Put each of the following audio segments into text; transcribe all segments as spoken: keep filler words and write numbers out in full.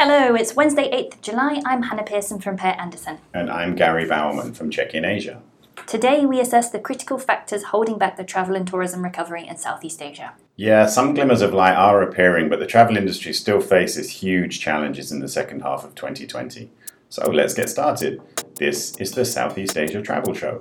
Hello, it's Wednesday eighth of July. I'm Hannah Pearson from Per Anderson. And I'm Gary Bowerman from Check-in Asia. Today we assess the critical factors holding back the travel and tourism recovery in Southeast Asia. Yeah, some glimmers of light are appearing, but the travel industry still faces huge challenges in the second half of twenty twenty. So let's get started. This is the Southeast Asia Travel Show.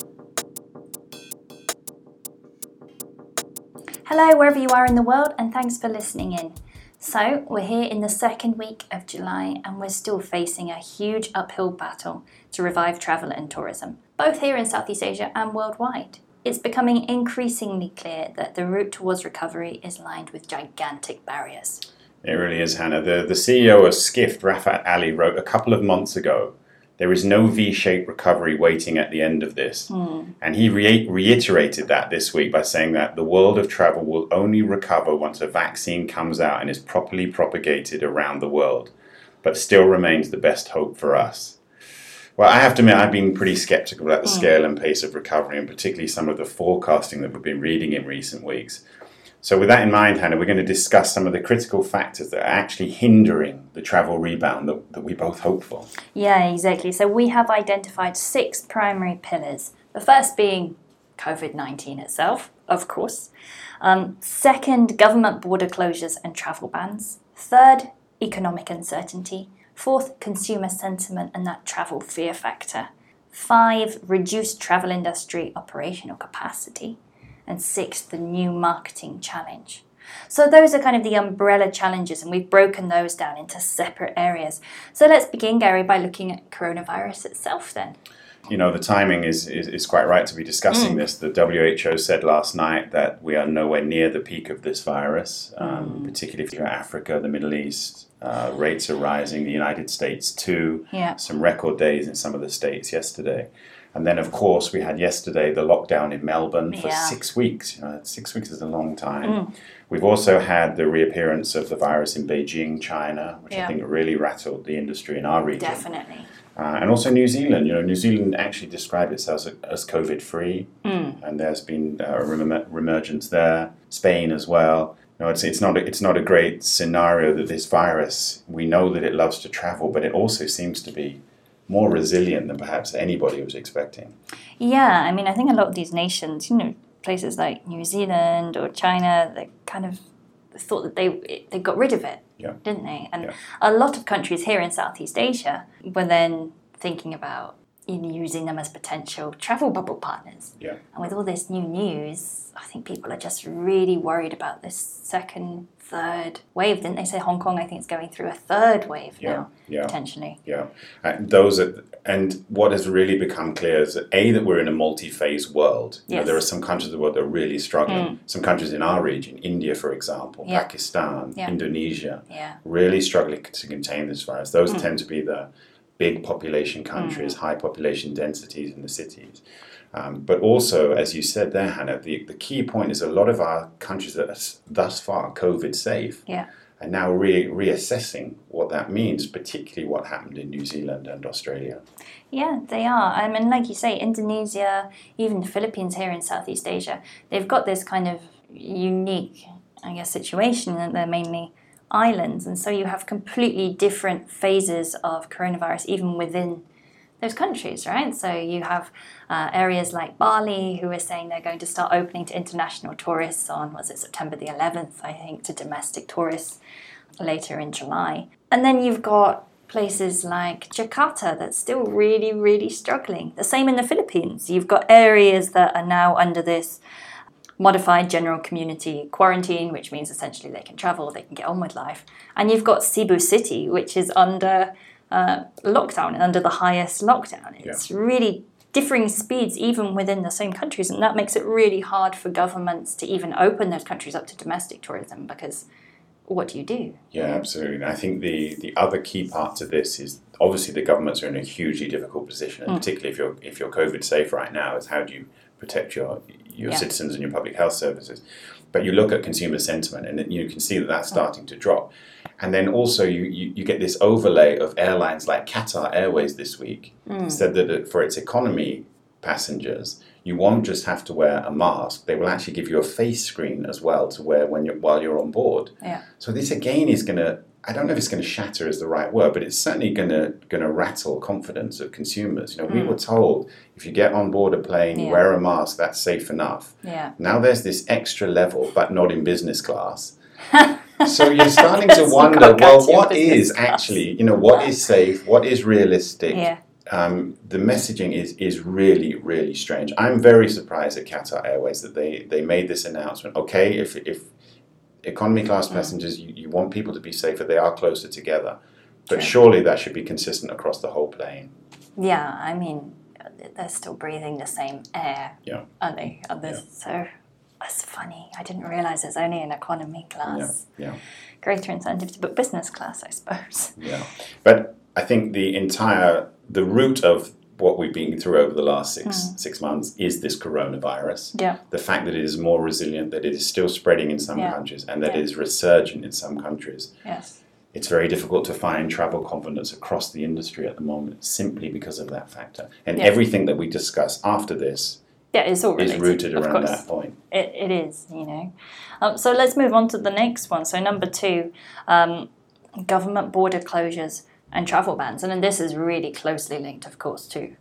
Hello, wherever you are in the world, and thanks for listening in. So, we're here in the second week of July, and we're still facing a huge uphill battle to revive travel and tourism, both here in Southeast Asia and worldwide. It's becoming increasingly clear that the route towards recovery is lined with gigantic barriers. It really is, Hannah. The, the C E O of Skift, Rafat Ali, wrote a couple of months ago, "There is no V-shaped recovery waiting at the end of this." Mm. And he re- reiterated that this week by saying that the world of travel will only recover once a vaccine comes out and is properly propagated around the world, but still remains the best hope for us. Well, I have to admit, I've been pretty skeptical about the mm. scale and pace of recovery, and particularly some of the forecasting that we've been reading in recent weeks. So with that in mind, Hannah, we're going to discuss some of the critical factors that are actually hindering the travel rebound that, that we both hope for. Yeah, exactly. So we have identified six primary pillars. The first being covid nineteen itself, of course. Um, second, government border closures and travel bans. Third, economic uncertainty. Fourth, consumer sentiment and that travel fear factor. Five, reduced travel industry operational capacity. And sixth, the new marketing challenge. So those are kind of the umbrella challenges, and we've broken those down into separate areas. So let's begin, Gary, by looking at coronavirus itself then. You know, the timing is, is, is quite right to be discussing mm. this. The W H O said last night that we are nowhere near the peak of this virus, um, mm. particularly if you're Africa, the Middle East. Uh, rates are rising, the United States too. Yeah. Some record days in some of the states yesterday. And then, of course, we had yesterday the lockdown in Melbourne for yeah. six weeks. You know, six weeks is a long time. Mm. We've also had the reappearance of the virus in Beijing, China, which yeah. I think really rattled the industry in our region. Definitely. Uh, and also New Zealand. You know, New Zealand actually described itself as, as COVID-free, mm. and there's been a rem- reemergence there. Spain as well. You know, it's it's not a, it's not a great scenario that this virus. We know that it loves to travel, but it also seems to be more resilient than perhaps anybody was expecting. Yeah, I mean, I think a lot of these nations, you know, places like New Zealand or China, they kind of thought that they they got rid of it, yeah. didn't they? And yeah. a lot of countries here in Southeast Asia were then thinking about you know, using them as potential travel bubble partners. Yeah. And with all this new news, I think people are just really worried about this second, third wave. Didn't they say Hong Kong, I think, is going through a third wave yeah. now, yeah. potentially? Yeah. And those are, and what has really become clear is that, A, that we're in a multi-phase world. Yes. You know, there are some countries of the world that are really struggling. Mm. Some countries in our region, India, for example, yeah. Pakistan, yeah. Indonesia, yeah. really struggling to contain this virus. Those mm. tend to be the big population countries, mm. high population densities in the cities. Um, but also, as you said there, Hannah, the, the key point is a lot of our countries that are thus far COVID safe yeah. are now re- reassessing what that means, particularly what happened in New Zealand and Australia. Yeah, they are. I mean, like you say, Indonesia, even the Philippines here in Southeast Asia, they've got this kind of unique, I guess, situation that they're mainly islands, and so you have completely different phases of coronavirus even within those countries, right? So you have uh, areas like Bali who are saying they're going to start opening to international tourists on, was it September the eleventh, I think, to domestic tourists later in July. And then you've got places like Jakarta that's still really, really struggling. The same in the Philippines. You've got areas that are now under this modified general community quarantine, which means essentially they can travel, they can get on with life. And you've got Cebu City, which is under uh, lockdown, and under the highest lockdown. It's yeah. really differing speeds even within the same countries, and that makes it really hard for governments to even open those countries up to domestic tourism, because what do you do? Yeah, absolutely. And I think the, the other key part to this is obviously the governments are in a hugely difficult position, and mm. particularly if you're if you're COVID safe right now, is how do you protect your your yeah. citizens and your public health services. But you look at consumer sentiment and you can see that that's starting to drop. And then also you, you, you get this overlay of airlines like Qatar Airways this week mm. said that for its economy passengers, you won't just have to wear a mask. They will actually give you a face screen as well to wear when you're while you're on board. Yeah. So this again is going to I don't know if it's going to shatter is the right word, but it's certainly going to going to rattle confidence of consumers. You know, mm. we were told if you get on board a plane, you yeah. wear a mask, that's safe enough. Yeah. Now there's this extra level, but not in business class. So you're starting to wonder, well, what is class. actually, you know, what is safe, what is realistic? Yeah. Um, the messaging is is really, really strange. I'm very surprised at Qatar Airways that they, they made this announcement. Okay, if if economy class passengers, you, you want people to be safer, they are closer together. But True. surely that should be consistent across the whole plane. Yeah, I mean, they're still breathing the same air, yeah. aren't they? Others, yeah. So that's funny. I didn't realise it's only in economy class. Yeah. yeah. Greater incentive to book business class, I suppose. Yeah. But I think the entire, the root of what we've been through over the last six mm. six months is this coronavirus. Yeah. The fact that it is more resilient, that it is still spreading in some yeah. countries, and that yeah. it is resurgent in some countries. Yes. It's very difficult to find travel confidence across the industry at the moment, simply because of that factor. And yes. everything that we discuss after this yeah, it's all is rooted of around course. that point. It, it is, you know. Um, so let's move on to the next one. So number two, um, government border closures and travel bans. And then this is really closely linked, of course, to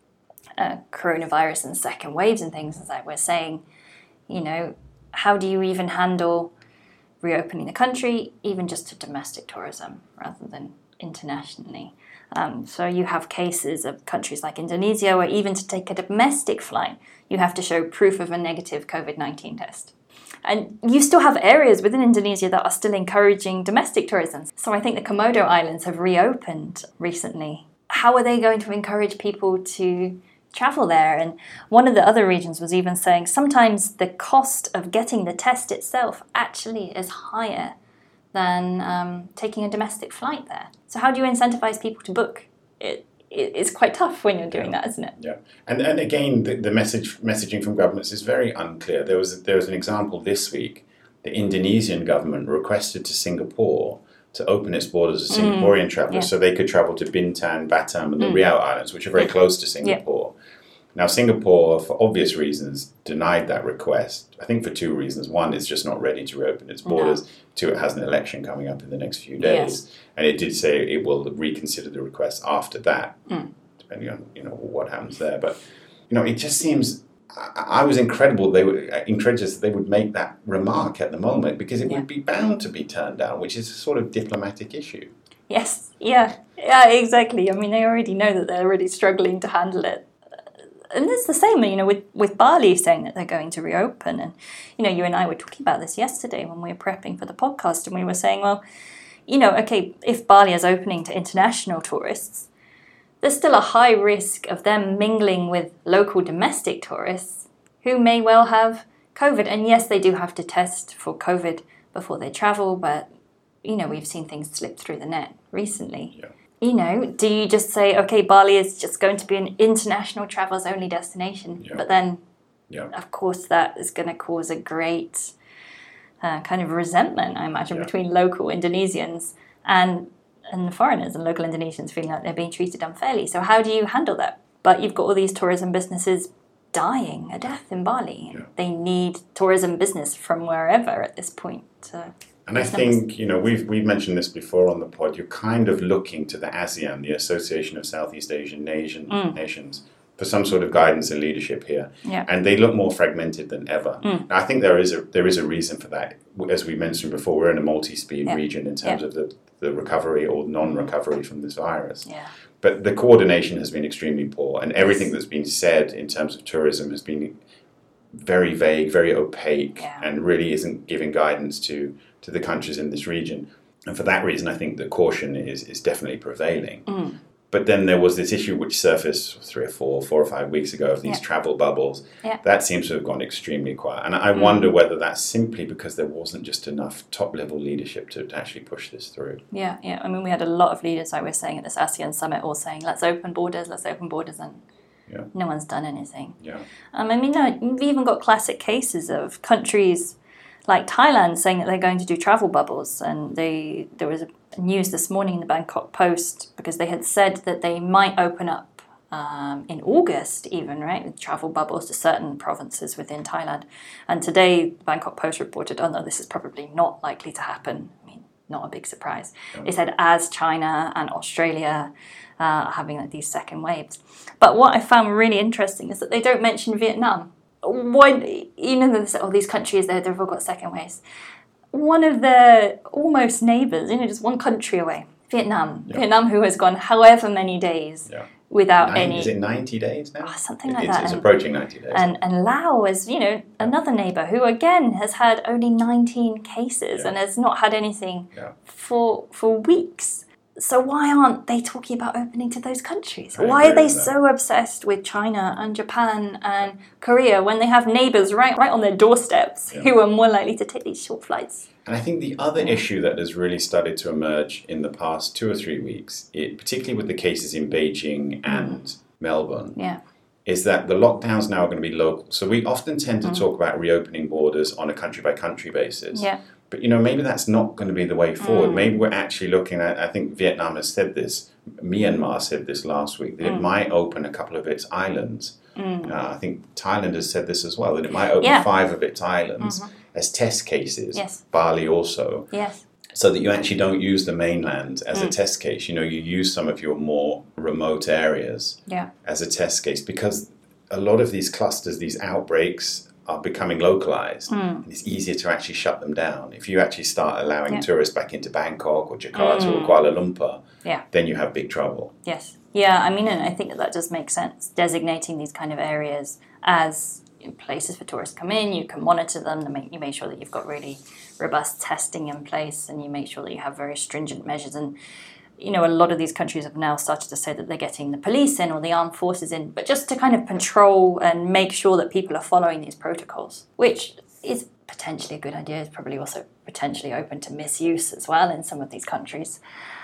uh, coronavirus and second waves and things. As like we're saying, you know, how do you even handle reopening the country, even just to domestic tourism rather than internationally? Um, so you have cases of countries like Indonesia where even to take a domestic flight, you have to show proof of a negative COVID nineteen test. And you still have areas within Indonesia that are still encouraging domestic tourism. So I think the Komodo Islands have reopened recently. How are they going to encourage people to travel there? And one of the other regions was even saying sometimes the cost of getting the test itself actually is higher than um, taking a domestic flight there. So how do you incentivize people to book? It, it it's quite tough when you're doing yeah. that, isn't it? Yeah, and and again, the, the message messaging from governments is very unclear. There was there was an example this week. The Indonesian government requested to Singapore to open its borders to Singaporean mm, travellers yeah. so they could travel to Bintan, Batam, and the mm. Riau Islands, which are very close to Singapore. Yeah. Now, Singapore, for obvious reasons, denied that request. I think for two reasons. One, it's just not ready to reopen its borders. No. Two, it has an election coming up in the next few days. Yes. And it did say it will reconsider the request after that, mm. depending on you know what happens there. But you know, it just seems. I, I was incredible. They were incredulous that they would make that remark at the moment because it yeah. would be bound to be turned down, which is a sort of diplomatic issue. Yes. Yeah. Yeah. Exactly. I mean, they already know that they're already struggling to handle it. And it's the same, you know, with, with Bali saying that they're going to reopen. And, you know, you and I were talking about this yesterday when we were prepping for the podcast. And we were saying, well, you know, okay, if Bali is opening to international tourists, there's still a high risk of them mingling with local domestic tourists who may well have COVID. And yes, they do have to test for COVID before they travel. But, you know, we've seen things slip through the net recently. Yeah. You know, do you just say, okay, Bali is just going to be an international travels only destination? Yeah. But then, yeah. of course, that is going to cause a great uh, kind of resentment, I imagine, yeah. between local Indonesians and and foreigners and local Indonesians feeling like they're being treated unfairly. So how do you handle that? But you've got all these tourism businesses dying a death in Bali. Yeah. They need tourism business from wherever at this point to... And I think, you know, we've we've mentioned this before on the pod, you're kind of looking to the ASEAN, the Association of Southeast Asian Nation, mm. Nations, for some sort of guidance and leadership here. Yeah. And they look more fragmented than ever. Mm. Now, I think there is a there is a reason for that. As we mentioned before, we're in a multi-speed yeah. region in terms yeah. of the, the recovery or non-recovery from this virus. Yeah. But the coordination has been extremely poor, and everything that's been said in terms of tourism has been very vague, very opaque, yeah. and really isn't giving guidance to to the countries in this region. And for that reason, I think the caution is is definitely prevailing. Mm. But then there was this issue which surfaced three or four, four or five weeks ago of these yeah. travel bubbles. Yeah. That seems to have gone extremely quiet. And I mm. wonder whether that's simply because there wasn't just enough top-level leadership to, to actually push this through. Yeah, yeah. I mean, we had a lot of leaders, like we were saying, at this ASEAN summit all saying, let's open borders, let's open borders, and yeah. no one's done anything. Yeah. Um, I mean, no, you've even got classic cases of countries like Thailand saying that they're going to do travel bubbles, and they there was a news this morning in the Bangkok Post because they had said that they might open up um, in August even, right, with travel bubbles to certain provinces within Thailand. And today, the Bangkok Post reported, oh no, this is probably not likely to happen. I mean, not a big surprise. Yeah. They said as China and Australia uh, are having like, these second waves. But what I found really interesting is that they don't mention Vietnam. Why, you know, they say, oh, these countries, they've all got second waves. One of their almost neighbours, you know, just one country away, Vietnam. Yeah. Vietnam, who has gone however many days yeah. without Nine, any... Is it ninety days now? Oh, something it, like it's, that. It's and, approaching ninety days. And, and Laos is, you know, another neighbour who, again, has had only nineteen cases yeah. and has not had anything yeah. for for weeks. So why aren't they talking about opening to those countries? I why are they so obsessed with China and Japan and Korea when they have neighbours right, right on their doorsteps yeah. who are more likely to take these short flights? And I think the other issue that has really started to emerge in the past two or three weeks, it, particularly with the cases in Beijing and mm. Melbourne, yeah. is that the lockdowns now are going to be local. So we often tend to mm. talk about reopening borders on a country-by-country basis. Yeah. But, you know, maybe that's not going to be the way forward. Mm. Maybe we're actually looking at, I think Vietnam has said this, Myanmar said this last week, that mm. it might open a couple of its islands. Mm. Uh, I think Thailand has said this as well, that it might open yeah. five of its islands mm-hmm. as test cases. Yes. Bali also. Yes. So that you actually don't use the mainland as mm. a test case. You know, you use some of your more remote areas yeah. as a test case, because a lot of these clusters, these outbreaks, are becoming localized. Mm. And it's easier to actually shut them down. If you actually start allowing yeah. tourists back into Bangkok or Jakarta mm. or Kuala Lumpur, yeah. then you have big trouble. Yes. Yeah, I mean, and I think that, that does make sense, designating these kind of areas as places for tourists to come in. You can monitor them, and make, you make sure that you've got really robust testing in place, and you make sure that you have very stringent measures. And you know, a lot of these countries have now started to say that they're getting the police in or the armed forces in, but just to kind of control and make sure that people are following these protocols, which is potentially a good idea. It's probably also potentially open to misuse as well in some of these countries.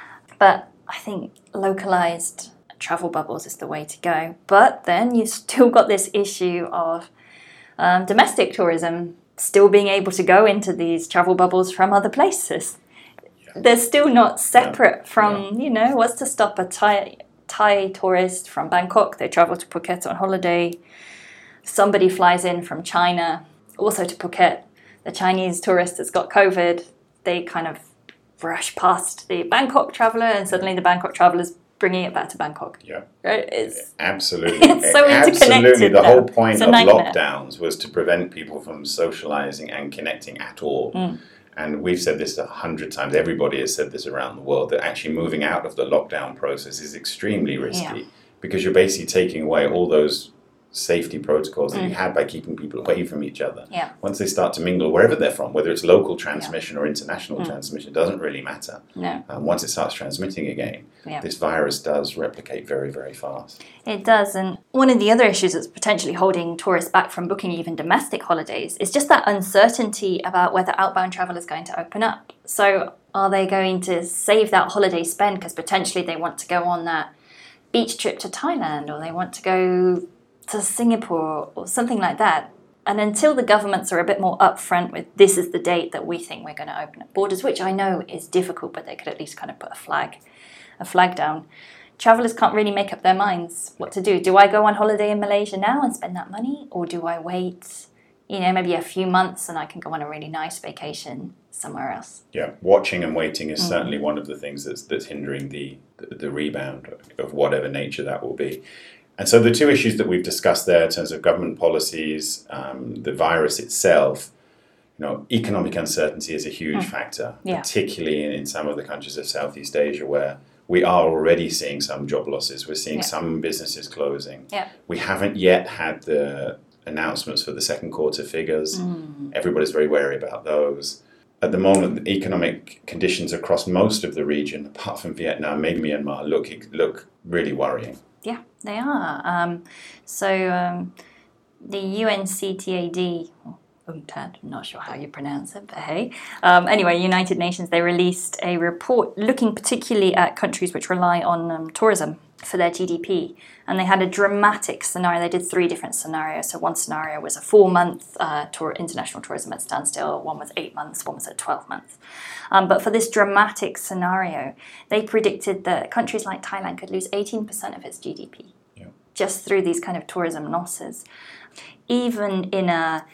But I think localized travel bubbles is the way to go. But then you've still got this issue of um, domestic tourism still being able to go into these travel bubbles from other places. They're still not separate yeah. from, yeah. you know, what's to stop a Thai, Thai tourist from Bangkok? They travel to Phuket on holiday. Somebody flies in from China, also to Phuket. The Chinese tourist has got COVID. They kind of brush past the Bangkok traveller, and suddenly the Bangkok traveller's bringing it back to Bangkok. Yeah. Right? It's, Absolutely. It's so interconnected. Absolutely. The though. whole point of nightmare. lockdowns was to prevent people from socialising and connecting at all. Mm. And we've said this a hundred times, everybody has said this around the world, that actually moving out of the lockdown process is extremely risky yeah. because you're basically taking away all those safety protocols that mm. you had by keeping people away from each other. Yeah. Once they start to mingle, wherever they're from, whether it's local transmission yeah. or international mm. transmission, it doesn't really matter. No. Um, once it starts transmitting again, yeah. this virus does replicate very, very fast. It does. And one of the other issues that's potentially holding tourists back from booking even domestic holidays is just that uncertainty about whether outbound travel is going to open up. So are they going to save that holiday spend because potentially they want to go on that beach trip to Thailand, or they want to go to Singapore or something like that? And until the governments are a bit more upfront with this is the date that we think we're going to open up borders, which I know is difficult, but they could at least kind of put a flag, a flag down. Travellers can't really make up their minds what to do. Do I go on holiday in Malaysia now and spend that money, or do I wait, you know, maybe a few months and I can go on a really nice vacation somewhere else? Yeah, watching and waiting is Mm. certainly one of the things that's that's hindering the the, the rebound of whatever nature that will be. And so the two issues that we've discussed there in terms of government policies, um, the virus itself, you know, economic uncertainty is a huge Mm. factor, Yeah. particularly in, in some of the countries of Southeast Asia where we are already seeing some job losses. We're seeing Yeah. some businesses closing. Yeah. We haven't yet had the announcements for the second quarter figures. Mm. Everybody's very wary about those. At the moment, the economic conditions across most of the region, apart from Vietnam, maybe Myanmar, look look really worrying. Yeah, they are. Um, so um, the U N C T A D, UNCTAD, I'm not sure how you pronounce it, but hey. Um, anyway, United Nations, they released a report looking particularly at countries which rely on um, tourism for their G D P. And they had a dramatic scenario. They did three different scenarios. So one scenario was a four-month uh, tour, international tourism at standstill. One was eight months. One was at twelve months. Um, but for this dramatic scenario, they predicted that countries like Thailand could lose eighteen percent of its G D P Yeah. just through these kind of tourism losses. Even in a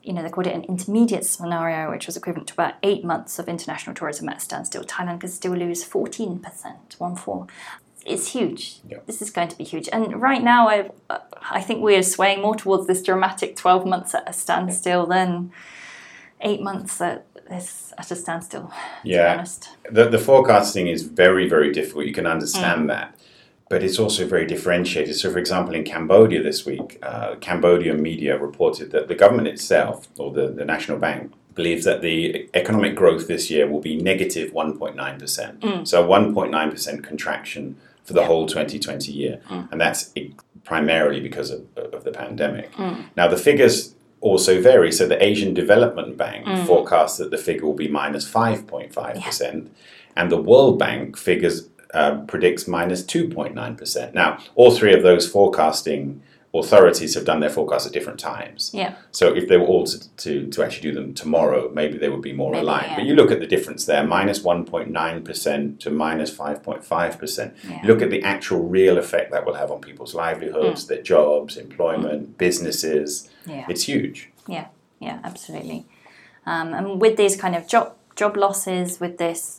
you know, they called it an intermediate scenario, which was equivalent to about eight months of international tourism at a standstill. Thailand could still lose fourteen percent, one four. It's huge. Yeah. This is going to be huge. And right now, I I think we're swaying more towards this dramatic twelve months at a standstill than eight months at this at a standstill. Yeah. To be honest. The the forecasting is very, very difficult. You can understand Mm. that. But it's also very differentiated. So, for example, in Cambodia this week, uh, Cambodian media reported that the government itself, or the, the National Bank, believes that the economic growth this year will be negative one point nine percent. Mm. So, a one point nine percent contraction for the Yeah. whole twenty twenty year. Mm. And that's i- primarily because of, of the pandemic. Mm. Now, the figures also vary. So, the Asian Development Bank Mm. forecasts that the figure will be minus five point five percent. And the World Bank figures Uh, predicts minus two point nine percent. Now, all three of those forecasting authorities have done their forecasts at different times. Yeah. So if they were all to, to, to actually do them tomorrow, maybe they would be more Maybe, aligned. yeah. But you look at the difference there, minus one point nine percent to minus five point five percent. Yeah. You look at the actual real effect that will have on people's livelihoods, Mm. their jobs, employment, businesses. Yeah. It's huge. Yeah, yeah, absolutely. Um, and with these kind of job job losses, with this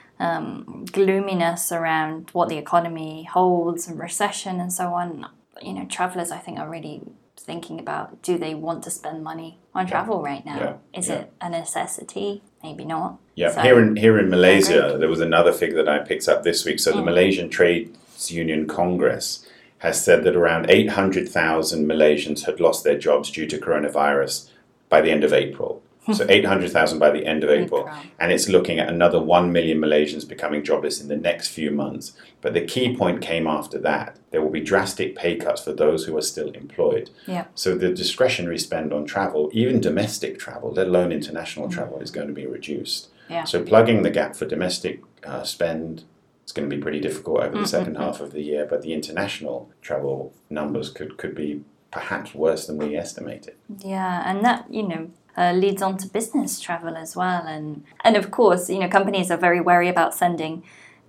um, gloominess around what the economy holds and recession and so on, you know, travellers I think are really thinking about, do they want to spend money on travel right now? Yeah. Is Yeah. it a necessity? Maybe not. Yeah, So- here in here in agree. Malaysia, there was another figure that I picked up this week. So the Mm. Malaysian Trades Union Congress has said that around eight hundred thousand Malaysians had lost their jobs due to coronavirus by the end of April. So eight hundred thousand by the end of April. April. And it's looking at another one million Malaysians becoming jobless in the next few months. But the key point came after that. There will be drastic pay cuts for those who are still employed. Yeah. So the discretionary spend on travel, even domestic travel, let alone international Mm. travel, is going to be reduced. Yeah. So plugging the gap for domestic uh, spend is going to be pretty difficult over the Mm, second mm, half of the year. But the international travel numbers could, could be perhaps worse than we estimated. Yeah, and that, you know, uh, leads on to business travel as well. And and of course, you know, companies are very wary about sending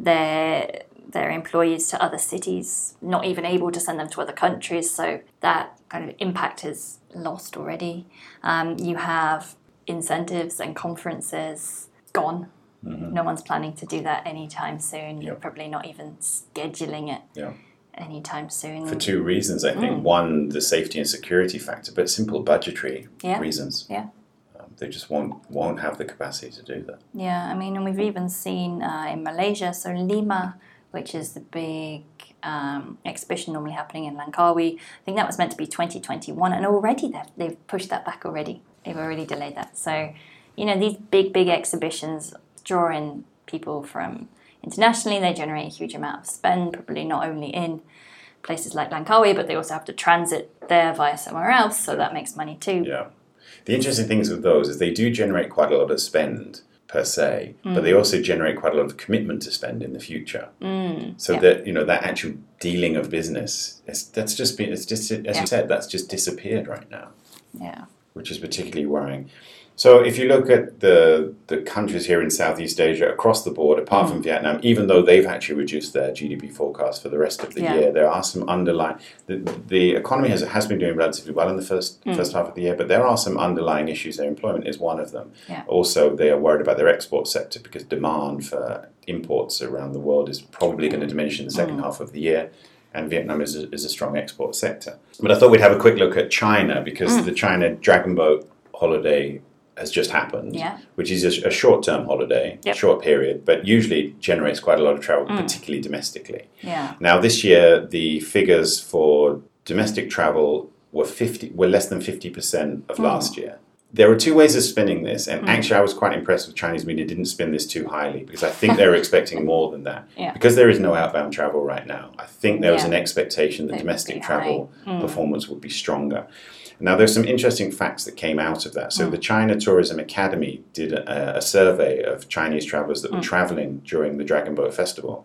their their employees to other cities, not even able to send them to other countries. So that kind of impact is lost already. Um, you have incentives and conferences gone. Mm-hmm. No one's planning to do that anytime soon. You're Yep. probably not even scheduling it Yeah. anytime soon. For two reasons, I think. One, the safety and security factor, but simple budgetary Yeah. reasons. Yeah. Um, they just won't won't have the capacity to do that. Yeah, I mean, and we've even seen uh, in Malaysia, so Lima, which is the big um, exhibition normally happening in Langkawi, I think that was meant to be twenty twenty-one, and already they've, they've pushed that back already. They've already delayed that. So, you know, these big, big exhibitions draw in people from internationally. They generate a huge amount of spend, probably not only in places like Langkawi, but they also have to transit there via somewhere else, so that makes money too. Yeah. The interesting things with those is they do generate quite a lot of spend per se, Mm. but they also generate quite a lot of commitment to spend in the future. Mm, So yeah. that, you know, that actual dealing of business, it's, that's just been, it's just, as Yeah. you said, that's just disappeared right now, Yeah. which is particularly worrying. So if you look at the the countries here in Southeast Asia across the board, apart Mm. from Vietnam, even though they've actually reduced their G D P forecast for the rest of the Yeah. year, there are some underlying. The, the economy has has been doing relatively well in the first Mm. first half of the year, but there are some underlying issues. Their employment is one of them. Yeah. Also, they are worried about their export sector because demand for imports around the world is probably going to diminish in the second Mm. half of the year. And Vietnam is a, is a strong export sector. But I thought we'd have a quick look at China because Mm. the China Dragon Boat holiday has just happened, Yeah. which is a, a short-term holiday, Yep. short period, but usually generates quite a lot of travel, Mm. particularly domestically. Yeah. Now, this year, the figures for domestic travel were fifty, were less than fifty percent of Mm. last year. There are two ways of spinning this, and Mm. actually I was quite impressed with Chinese media didn't spin this too highly, because I think they were expecting more than that. Yeah. Because there is no outbound travel right now, I think there was Yeah. an expectation that It would domestic be travel high. Mm. performance would be stronger. Now, there's some interesting facts that came out of that. So Mm. the China Tourism Academy did a, a survey of Chinese travelers that were Mm. traveling during the Dragon Boat Festival.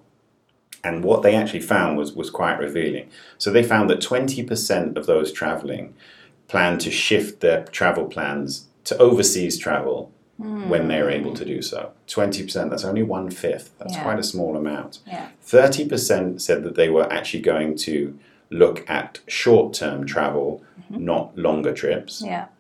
And what they actually found was, was quite revealing. So they found that twenty percent of those traveling plan to shift their travel plans to overseas travel when they're able to do so. twenty percent, that's only one-fifth. That's Yeah. quite a small amount. Yeah. thirty percent said that they were actually going to look at short-term travel, Mm-hmm. not longer trips. Yeah.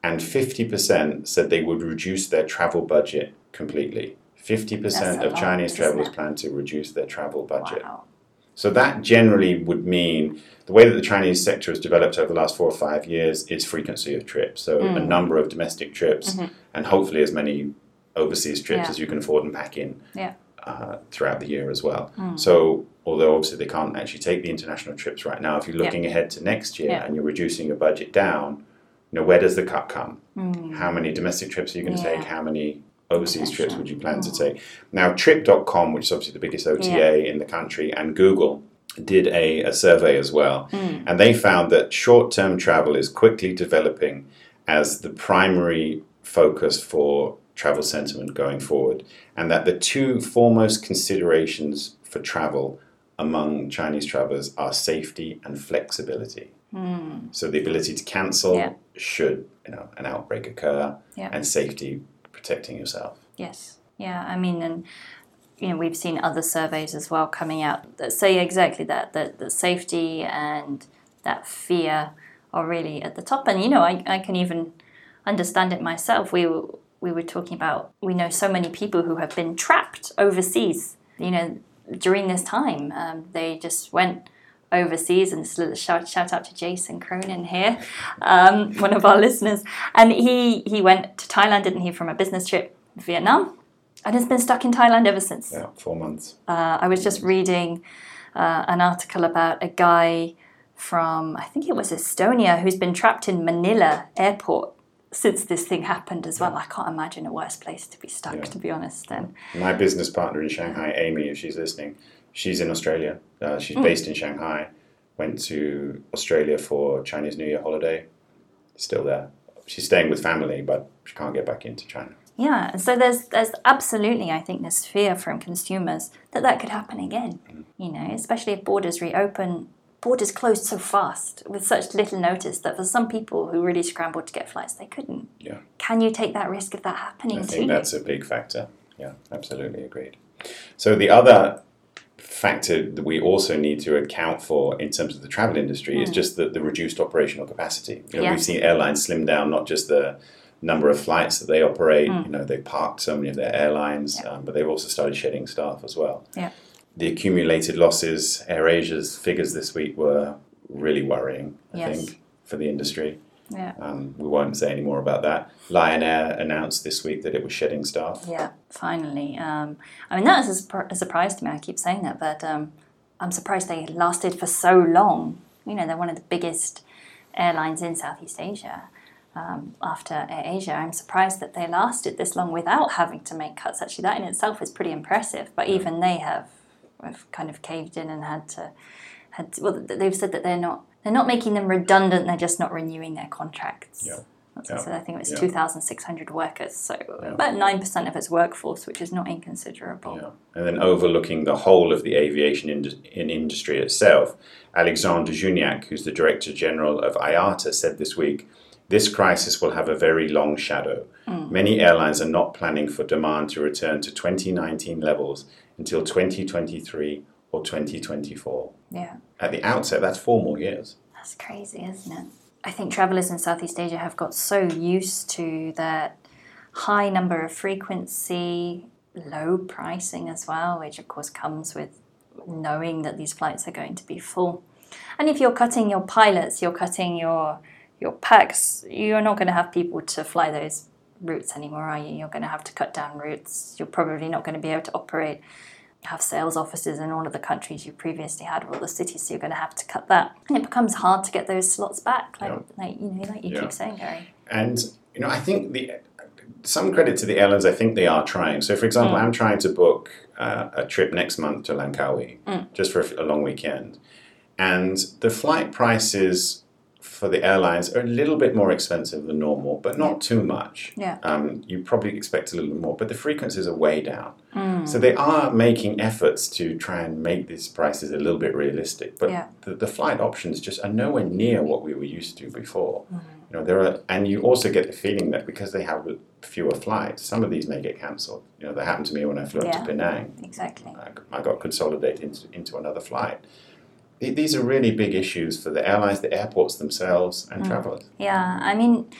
and fifty percent said they would reduce their travel budget completely. fifty percent That's a of lot, Chinese isn't travelers it? plan to reduce their travel budget. Wow. So that generally would mean the way that the Chinese sector has developed over the last four or five years is frequency of trips. So Mm. a number of domestic trips Mhm. and hopefully as many overseas trips Yeah. as you can afford and pack in Yeah. uh, throughout the year as well. Mm. So although obviously they can't actually take the international trips right now, if you're looking ahead to next year Yeah. and you're reducing your budget down, you know, where does the cut come? Mm. How many domestic trips are you going to Yeah. take? How many overseas trips would you plan to Mm. take? Now, trip dot com, which is obviously the biggest O T A in the country, and Google did a, a survey as well. Mm. And they found that short-term travel is quickly developing as the primary focus for travel sentiment going forward. And that the two foremost considerations for travel among Chinese travelers are safety and flexibility. Mm. So the ability to cancel Yeah. should, you know, an outbreak occur, Yeah. and safety, protecting yourself. Yes. Yeah. I mean, and you know, we've seen other surveys as well coming out that say exactly that, that that safety and that fear are really at the top. And, you know, I, I can even understand it myself. We were, we were talking about, we know so many people who have been trapped overseas, you know, during this time. Um, they just went overseas, and this little shout, shout out to Jason Cronin here, um, one of our listeners. And he, he went to Thailand, didn't he, from a business trip in Vietnam, and has been stuck in Thailand ever since. Yeah, four months. Uh, I was just reading uh, an article about a guy from, I think it was Estonia, who's been trapped in Manila airport since this thing happened as well. I can't imagine a worse place to be stuck, Yeah. to be honest. Then, My business partner in Shanghai, Amy, if she's listening, she's in Australia. Uh, she's based in Shanghai. Went to Australia for Chinese New Year holiday. Still there. She's staying with family, but she can't get back into China. yeah, and so there's there's absolutely, I think, this fear from consumers that that could happen again. You know, especially if borders reopen. Borders closed so fast with such little notice that for some people who really scrambled to get flights, they couldn't. Yeah. Can you take that risk of that happening I to think you? that's a big factor. Yeah, absolutely agreed. So the other factor that we also need to account for in terms of the travel industry is just the, the reduced operational capacity. You know, Yeah. We've seen airlines slim down not just the number of flights that they operate. You know, they parked so many of their airlines, Yeah. um, but they've also started shedding staff as well. Yeah. The accumulated losses, AirAsia's figures this week were really worrying, I Yes. think, for the industry. Yeah. Um, we won't say any more about that. Lion Air announced this week that it was shedding staff. Yeah, finally. Um, I mean, that is a, surpri- a surprise to me. I keep saying that, but um, I'm surprised they lasted for so long. You know, they're one of the biggest airlines in Southeast Asia. Um, after AirAsia, I'm surprised that they lasted this long without having to make cuts. Actually, that in itself is pretty impressive. But even they have, have kind of caved in and had to, had to, well, they've said that they're not they're not making them redundant. They're just not renewing their contracts. Yeah. That's Yeah. what I said. I think it was Yeah. two thousand six hundred workers, so Yeah. about nine percent of its workforce, which is not inconsiderable. Yeah. And then overlooking the whole of the aviation ind- in industry itself, Alexandre Juniac, who's the Director General of I A T A, said this week, this crisis will have a very long shadow. Mm. Many airlines are not planning for demand to return to twenty nineteen levels until twenty twenty-three or twenty twenty-four. Yeah, At the outset, that's four more years. that's crazy, isn't it? I think travellers in Southeast Asia have got so used to that high number of frequency, low pricing as well, which of course comes with knowing that these flights are going to be full. And if you're cutting your pilots, you're cutting your your packs, you're not going to have people to fly those routes anymore, are you? You're going to have to cut down routes. You're probably not going to be able to operate, have sales offices in all of the countries you previously had, or all the cities, so you're going to have to cut that. And it becomes hard to get those slots back, like, Yeah. like you know, like you Yeah. keep saying, Gary. And, you know, I think the some credit to the airlines, I think they are trying. So, for example, Mm. I'm trying to book uh, a trip next month to Langkawi, Mm. just for a, a long weekend. And the flight prices for the airlines are a little bit more expensive than normal, but not too much. Yeah. Um, you probably expect a little bit more, but the frequencies are way down. Mm. So they are making efforts to try and make these prices a little bit realistic. But Yeah. the, the flight options just are nowhere near what we were used to before. Mm. You know, there are, and you also get the feeling that because they have fewer flights, some of these may get cancelled. You know, that happened to me when I flew up Yeah. to Penang. Exactly. I, I got consolidated into, into another flight. Th- These are really big issues for the airlines, the airports themselves, and Mm. travellers. Yeah, I mean,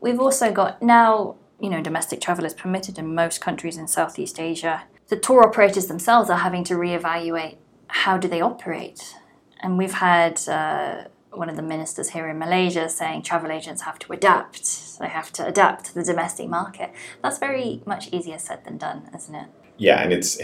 we've also got now, you know, domestic travel is permitted in most countries in Southeast Asia. The tour operators themselves are having to reevaluate how do they operate. And we've had uh, one of the ministers here in Malaysia saying travel agents have to adapt. They have to adapt to the domestic market. That's very much easier said than done, isn't it? Yeah, and it's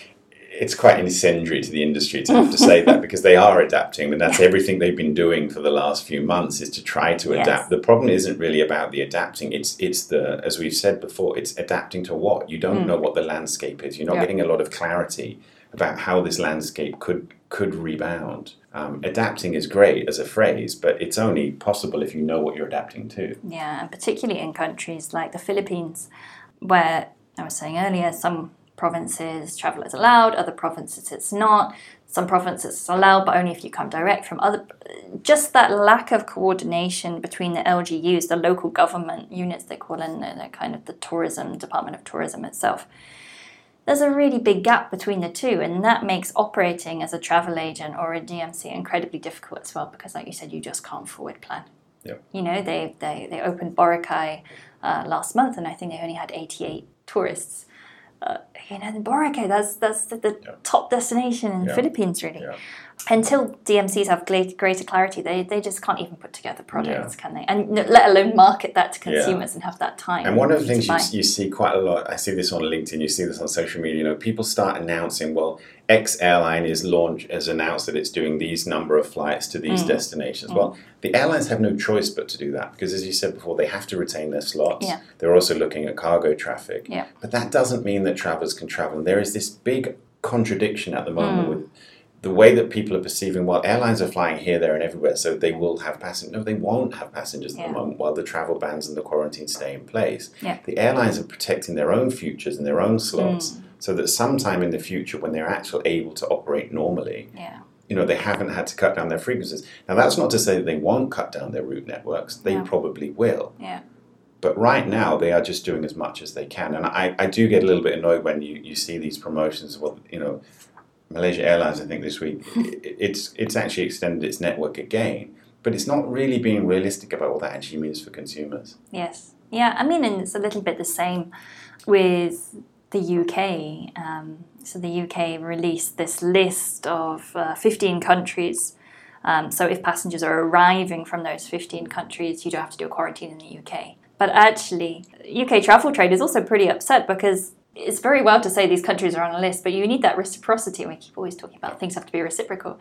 it's quite incendiary to the industry to have to say that, because they are adapting, and that's everything they've been doing for the last few months, is to try to Yes. adapt. The problem isn't really about the adapting, it's it's the, as we've said before, it's adapting to what? You don't Mm. know what the landscape is. You're not Yeah. getting a lot of clarity about how this landscape could could rebound. Um, adapting is great as a phrase, but it's only possible if you know what you're adapting to. Yeah, and particularly in countries like the Philippines, where I was saying earlier, some provinces travel is allowed, other provinces it's not. Some provinces it's allowed, but only if you come direct from other. Just that lack of coordination between the L G Us, the local government units they call in, the kind of the tourism, Department of Tourism itself. There's a really big gap between the two, and that makes operating as a travel agent or a D M C incredibly difficult as well, because like you said, you just can't forward plan. Yep. You know, they they, they opened Boracay uh, last month, and I think they only had eighty-eight tourists. Uh, you know, Boracay, that's that's the, the Yeah. top destination in the Yeah. Philippines, really. Yeah. Until D M Cs have great, greater clarity, they, they just can't even put together products, can they? And n- let alone market that to consumers and have that time. And one of the to things you, buy. you see quite a lot, I see this on LinkedIn, you see this on social media, you know, people start announcing, well, X airline is launch has announced that it's doing these number of flights to these Mm. destinations. Well, the airlines have no choice but to do that, because as you said before, they have to retain their slots. Yeah. They're also looking at cargo traffic. Yeah. But that doesn't mean that travelers can travel. And there is this big contradiction at the moment Mm. with the way that people are perceiving, well, airlines are flying here, there, and everywhere, so they will have passengers. No, they won't have passengers at Yeah. the moment while the travel bans and the quarantine stay in place. Yeah. The airlines are protecting their own futures and their own slots, Mm. so that sometime in the future, when they're actually able to operate normally, Yeah. you know, they haven't had to cut down their frequencies. Now, that's not to say that they won't cut down their route networks. They Yeah. probably will. Yeah. But right now, they are just doing as much as they can. And I, I do get a little bit annoyed when you, you see these promotions. Well, you know, Malaysia Airlines, I think this week, it, it's it's actually extended its network again. But it's not really being realistic about what that actually means for consumers. Yes. Yeah, I mean, and it's a little bit the same with the U K. Um, so the U K released this list of uh, fifteen countries. Um, so if passengers are arriving from those fifteen countries, you don't have to do a quarantine in the U K. But actually, U K travel trade is also pretty upset, because it's very well to say these countries are on a list, but you need that reciprocity. We keep always talking about things have to be reciprocal.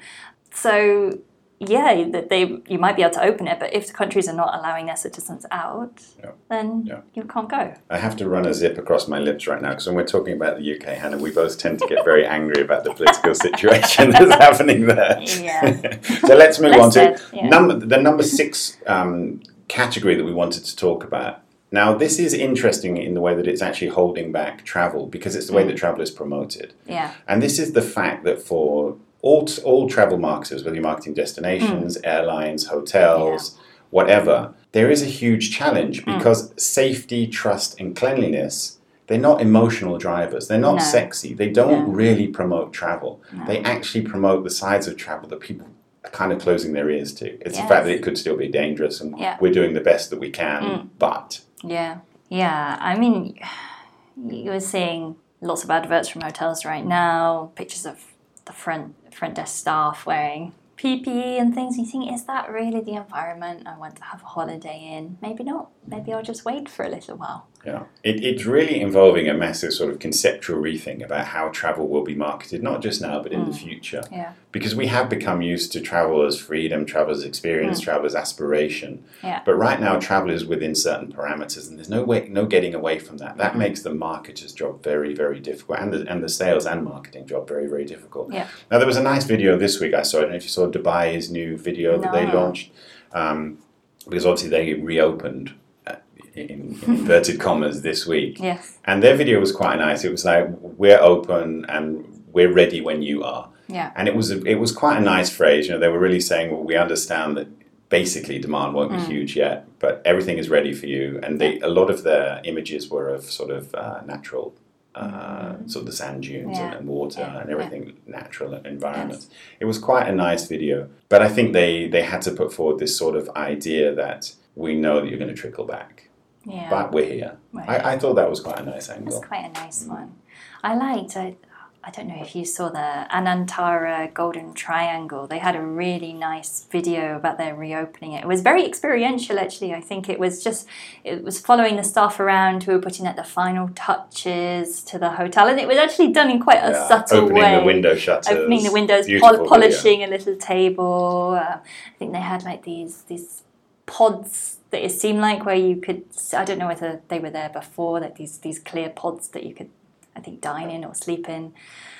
So yeah, that they you might be able to open it, but if the countries are not allowing their citizens out, Yeah. then Yeah. you can't go. I have to run a zip across my lips right now, because when we're talking about the U K, Hannah, we both tend to get very angry about the political situation that's happening there. Yeah. So let's move Less on to said, yeah. number the number six um, category that we wanted to talk about. Now, this is interesting in the way that it's actually holding back travel, because it's the way Mm. that travel is promoted. Yeah. And this is the fact that for all, all travel marketers, whether you're marketing destinations, Mm. airlines, hotels, whatever, there is a huge challenge, Mm. because safety, trust, and cleanliness, they're not emotional drivers. They're not No. sexy. They don't No. really promote travel. No. They actually promote the sides of travel that people are kind of closing their ears to. It's the Yes. fact that it could still be dangerous, and Yeah. we're doing the best that we can, Mm. but... Yeah, yeah. I mean, you're seeing lots of adverts from hotels right now, pictures of the front front desk staff wearing P P E and things. You think, is that really the environment I want to have a holiday in? Maybe not. Maybe I'll just wait for a little while. Yeah, it, it's really involving a massive sort of conceptual rethink about how travel will be marketed, not just now, but in the future. Yeah, Because we have become used to travel as freedom, travel as experience, travel as aspiration. yeah, But right now, travel is within certain parameters, and there's no way, no getting away from that. That makes the marketer's job very, very difficult, and the, and the sales and marketing job very, very difficult. yeah. Now, there was a nice video this week I saw. I don't know if you saw Dubai's new video that they No. launched, um, because obviously they reopened, uh, in, in inverted commas, this week. Yes, And their video was quite nice. It was like, we're open and we're ready when you are. yeah, And it was a, it was quite a nice phrase. You know, they were really saying, well, we understand that basically demand won't be Mm. huge yet, but everything is ready for you. And they a lot of their images were of sort of uh, natural, uh, sort of the sand dunes and, Yeah. and water Yeah. and everything, natural environments. It was quite a nice video. But I think they, they had to put forward this sort of idea that we know that you're going to trickle back. Yeah. but we're here. Right. I, I thought that was quite a nice angle. That's quite a nice one. I liked, I, I don't know if you saw the Anantara Golden Triangle. They had a really nice video about their reopening it. It was very experiential, actually. I think it was just, it was following the staff around who were putting out the final touches to the hotel. And it was actually done in quite a Yeah, subtle opening way. the window shutters. Opening the windows, Beautiful pol- polishing video. a little table. Uh, I think they had like these these pods that it seemed like where you could, I don't know whether they were there before, like these these clear pods that you could, I think, dine in or sleep in.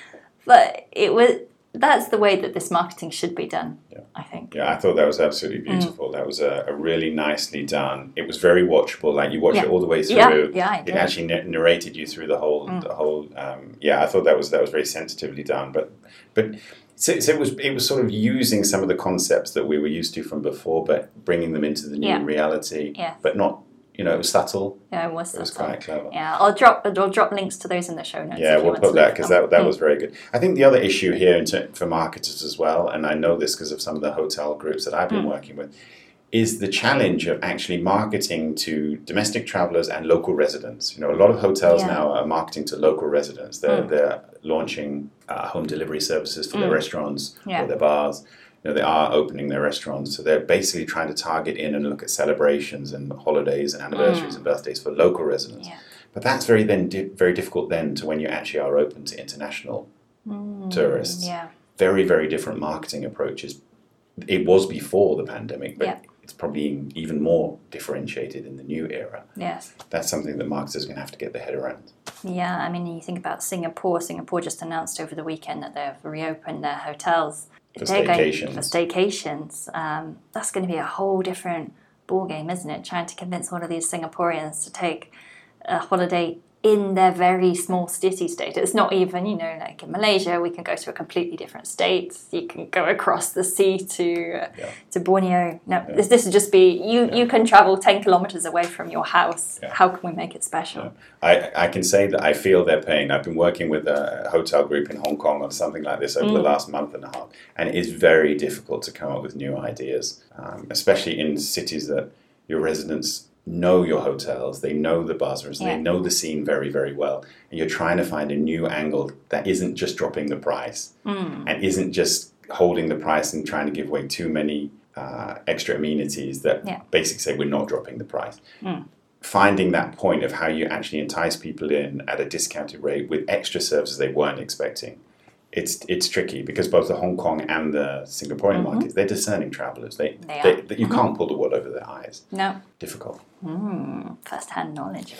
But it was, that's the way that this marketing should be done, yeah. I think. Yeah, I thought that was absolutely beautiful. Mm. That was a, a really nicely done. It was very watchable. Like you watched yeah. it all the way through. Yeah, yeah, I it did. actually narrated you through the whole, mm. the whole. Um, yeah, I thought that was that was very sensitively done. But, but so, so it was it was sort of using some of the concepts that we were used to from before, but bringing them into the new yeah. reality. Yeah. But not. You know, it was subtle. Yeah, it was It was subtle. quite clever. Yeah, I'll drop I'll drop links to those in the show notes. Yeah, if we'll you put want to that because that, that mm. was very good. I think the other issue here in ter- for marketers as well, and I know this because of some of the hotel groups that I've been mm. working with, is the challenge of actually marketing to domestic travelers and local residents. You know, a lot of hotels yeah. now are marketing to local residents. They're, mm. they're launching uh, home delivery services for mm. their restaurants yeah. or their bars. You know, they are opening their restaurants, so they're basically trying to target in and look at celebrations and holidays and anniversaries mm. and birthdays for local residents. Yeah. But that's very then di- very difficult then to when you actually are open to international mm. tourists. Yeah. Very, very different marketing approaches. It was before the pandemic, but yeah. it's probably even more differentiated in the new era. Yes. That's something that marketers are going to have to get their head around. Yeah, I mean, you think about Singapore. Singapore just announced over the weekend that they've reopened their hotels. For staycations. For staycations. Um, that's going to be a whole different ballgame, isn't it? Trying to convince all of these Singaporeans to take a holiday in their very small city state. It's not even, you know, like in Malaysia, we can go to a completely different state. You can go across the sea to uh, yeah. to Borneo. No, yeah. this, this would just be, you, yeah. you can travel ten kilometers away from your house. Yeah. How can we make it special? Yeah. I, I can say that I feel their pain. I've been working with a hotel group in Hong Kong on something like this over mm. the last month and a half, and it is very difficult to come up with new ideas, um, especially in cities that your residents know your hotels, they know the buzzers, yeah. they know the scene very, very well, and you're trying to find a new angle that isn't just dropping the price mm. and isn't just holding the price and trying to give away too many uh, extra amenities that yeah. basically say we're not dropping the price. Mm. Finding that point of how you actually entice people in at a discounted rate with extra services they weren't expecting. It's it's tricky because both the Hong Kong and the Singaporean mm-hmm. markets, they're discerning travellers. They, they, they, they You mm-hmm. can't pull the wool over their eyes. No. Difficult. Mm, first-hand knowledge.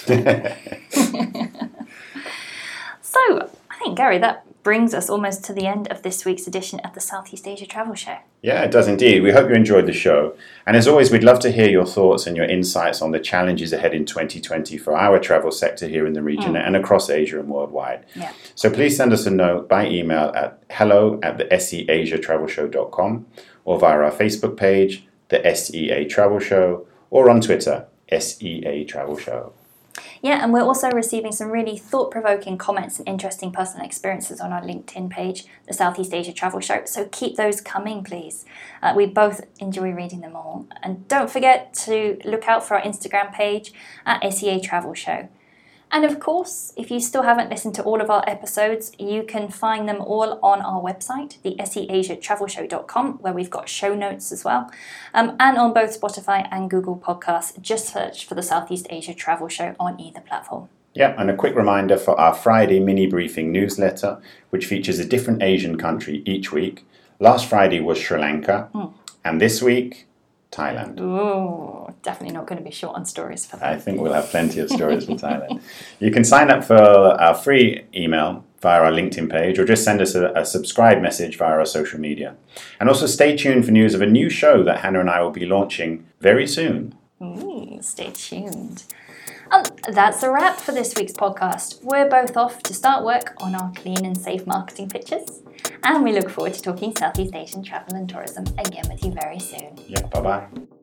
So, I think, Gary, that brings us almost to the end of this week's edition of the Southeast Asia Travel Show. Yeah, it does indeed. We hope you enjoyed the show. And as always, we'd love to hear your thoughts and your insights on the challenges ahead in twenty twenty for our travel sector here in the region mm. and across Asia and worldwide. Yeah. So please send us a note by email at hello at the S E Asia Travel Show dot com or via our Facebook page, the S E A Travel Show, or on Twitter, S E A Travel Show. Yeah, and we're also receiving some really thought-provoking comments and interesting personal experiences on our LinkedIn page, the Southeast Asia Travel Show, so keep those coming, please. Uh, we both enjoy reading them all. And don't forget to look out for our Instagram page at S E A Travel Show. And of course, if you still haven't listened to all of our episodes, you can find them all on our website, the S E Asia Travel Show dot com, where we've got show notes as well, um, and on both Spotify and Google Podcasts. Just search for the Southeast Asia Travel Show on either platform. Yeah, and a quick reminder for our Friday mini briefing newsletter, which features a different Asian country each week. Last Friday was Sri Lanka, mm. and this week, Thailand. Ooh, definitely not going to be short on stories for that. I think we'll have plenty of stories for Thailand. You can sign up for our free email via our LinkedIn page or just send us a, a subscribe message via our social media. And also stay tuned for news of a new show that Hannah and I will be launching very soon. Ooh, stay tuned. Um, that's a wrap for this week's podcast. We're both off to start work on our clean and safe marketing pitches, and we look forward to talking Southeast Asian travel and tourism again with you very soon. Yeah, bye-bye.